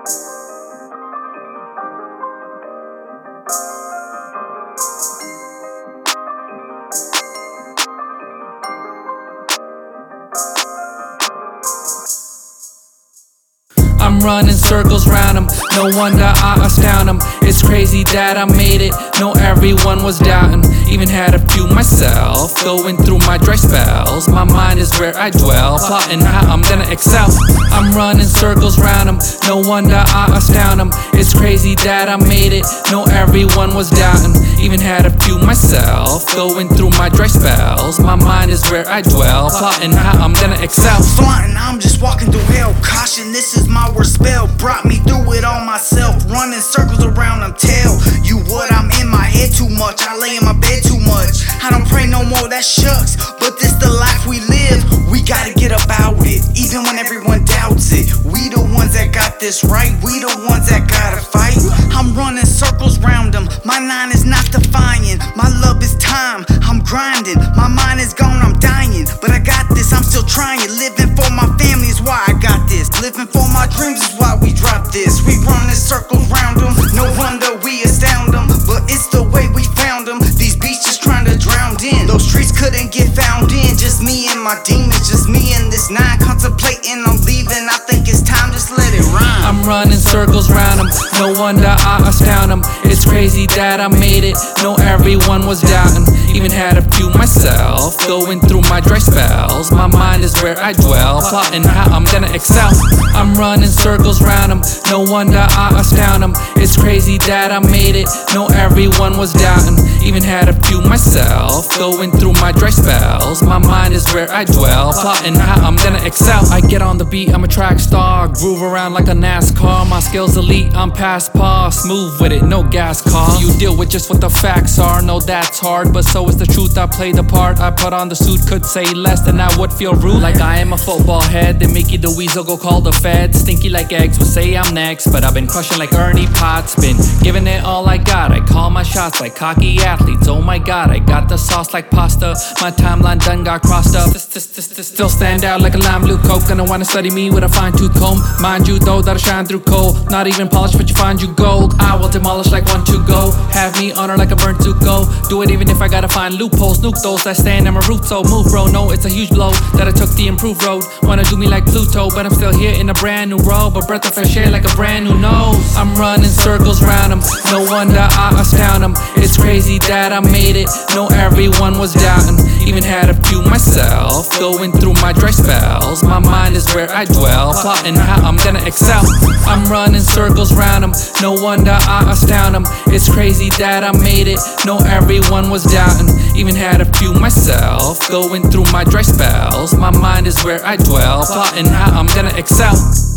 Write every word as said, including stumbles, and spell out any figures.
I'm running circles round them, no wonder I astound them. It's crazy that I made it, no everyone was doubting. Even had a few myself, going through my dry spells. My mind is where I dwell, plotting how I'm gonna excel. I'm running circles round them, no wonder I astound them. It's crazy that I made it, no everyone was doubting. Even had a few myself, going through my dry spells. My mind is where I dwell, plotting how I'm gonna excel. Flaunting, I'm just walking through hell. Caution, this is my worst spell. Brought me through it all myself. Running circles around them, tell you what, I'm in my head too much. I lay in my bed too much. I don't pray no more, that shucks. But this the life we live. We gotta get about it, even when everyone doubts it. We the ones that got this right. We the ones that gotta fight. I'm running circles round them. My nine is not defying. My love is time. I'm grinding. My mind is gone, I'm dying. But I got this, I'm still trying. Living for my family is why I got this. Living for my dreams is why we drop this. We running circles round them. No wonder we astound them. But it's the way we found them. These beats just trying to drown in. Those streets couldn't get found in. Just me and my demons. Just me and this nine. Contemplating on leaving. I think it's time, just let it rhyme. I'm running circles round them, no wonder I astound them. It's crazy that I made it, no everyone was doubting. Even had a few myself, going through my dry spells. My mind is where I dwell, plotting how I'm gonna excel. I'm running circles round them, no wonder I astound them. It's crazy that I made it, no everyone was doubting. Even had a few myself, going through my dry spells. My mind is where I dwell, plotting how I'm gonna excel. I get on the beat, I'm a track star, groove around like a NASCAR. My skills elite, I'm past par, smooth with it, no gas car. You deal with just what the facts are, no that's hard, but so is the truth. I play the part, I put on the suit, could say less than I would feel rude. Like I am a football head, then Mickey the Weasel go call the feds. Stinky like eggs would say I'm next, but I've been crushing like Ernie Potts. Been giving it all I got, I call my shots like cocky athletes. Oh my god, I got the sauce like pasta. My timeline done got crossed up. Still stand out like a lime blue coke. Gonna wanna study me with a fine tooth comb. Mind you though, that'll shine through coal. Not even polished, but you find you gold. I will demolish like one to go. Have me honor like a burnt to go. Do it even if I gotta find loopholes. Nuke those that stand at my roots. So move bro, no it's a huge blow that I took the improved road. Wanna do me like Pluto, but I'm still here in a brand new robe. A breath of fresh air like a brand new nose. I'm running circles round them, no wonder I astound them. It's crazy that I made it, no everyone was doubting. Even had a few myself, going through my dry spells. My mind is where I dwell, plotting how I'm gonna excel. I'm running circles round them, no wonder I astound them. It's crazy that I made it, no everyone was doubting. Even had a few myself, going through my dry spells. My mind is where I dwell, plotting how I'm gonna excel.